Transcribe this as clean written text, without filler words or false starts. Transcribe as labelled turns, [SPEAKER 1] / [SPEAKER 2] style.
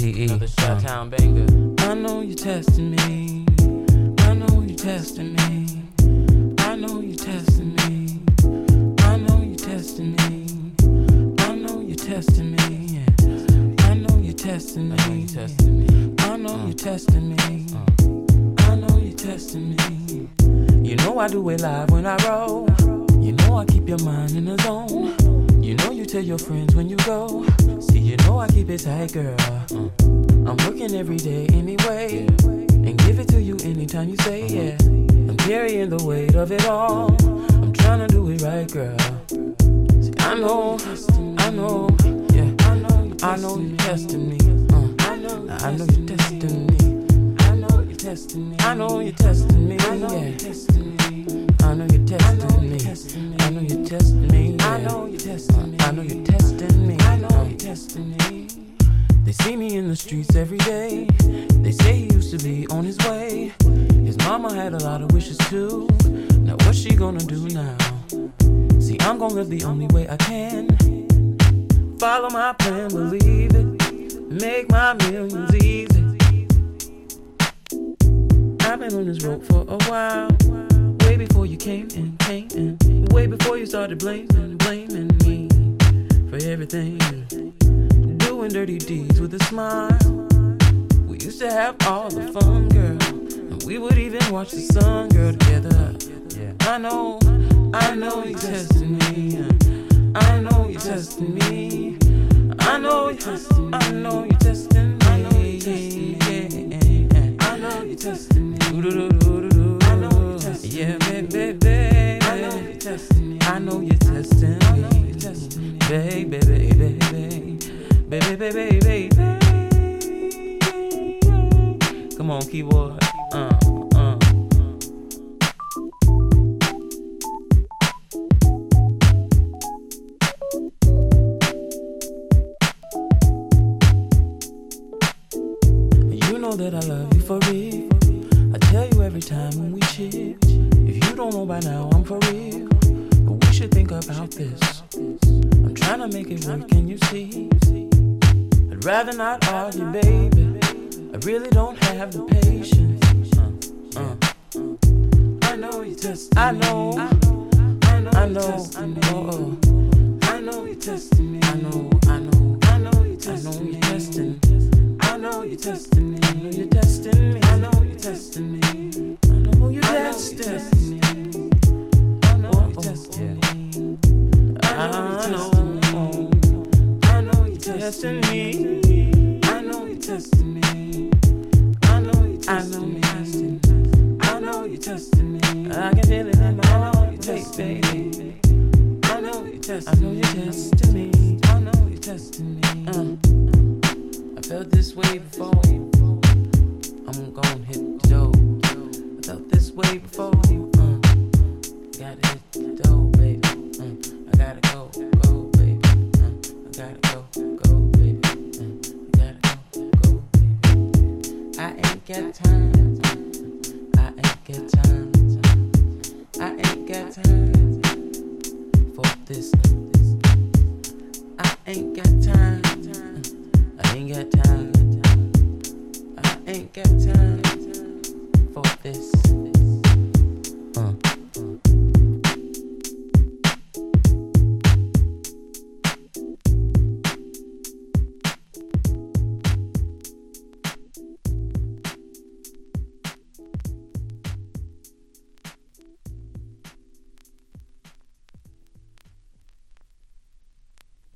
[SPEAKER 1] PE.
[SPEAKER 2] Another Chi-Town banger.
[SPEAKER 3] I know you're testing me. I know you're testing me. I know you're testing me. I know you're testing me. I know you're testing me. Yeah. I know you're testing me.
[SPEAKER 2] I know you're testing me.
[SPEAKER 3] I know you're testing me. I know you're testing me. You know I do it live when I roll. You know I keep your mind in the zone. You know you tell your friends when you go. See, you know I keep it tight, girl. I'm working every day anyway, and give it to you anytime you say yeah. I'm carrying the weight of it all. I'm trying to do it right, girl. See, I know, yeah. I know you're testing me. I know you're testing me. I know you're testing me. I know you're testing me. I know you're testing me. I know you're testing me. I know you're testing me. I know you're testing me. I know you're testing me. I know you're testing me. They see me in the streets every day. They say he used to be on his way. His mama had a lot of wishes too. Now what's she gonna do now? See, I'm gonna live the only way I can. Follow my plan, believe it. Make my millions easy. I've been on this road for a while. Way before you came in. Way before you started blaming me for everything. Doing dirty deeds with a smile. We used to have all the fun, girl. And we would even watch the sun, girl, together. Yeah. I know you're testing me. I know you're testing me. I know you're testing me. I know you're testing me. I know you're testing me. I know you're testing me. I know you're testing me. Yeah, baby. I know you're testing me. I know you're testing me. Baby. Come on, keyboard. You know that I love you for real. I tell you every time when we chill. If you don't know by now, I'm for real. But we should think about this. I'm trying to make it work, can you see? I'd rather not argue, baby. I really don't have the patience. I know you testing me. I know you're testing me. I know you're testing me. I know you're testing me. I know you're testing me. I know you're testing me. I know you're testing me. I know you're testing me. I know you're testing me. I know you're testing me. I know you're testing me. I know you're testing me. I can feel it in my heart, baby. I know you're testing me. I know you're testing me. I felt this way before. I'm gon' hit the dough. I felt this way before. Gotta hit the dough, baby. I gotta go, baby. I gotta go, baby. I gotta go, baby. I ain't got time. I ain't got time. I ain't got time for this. I ain't got time. I ain't got time. I ain't got time for this.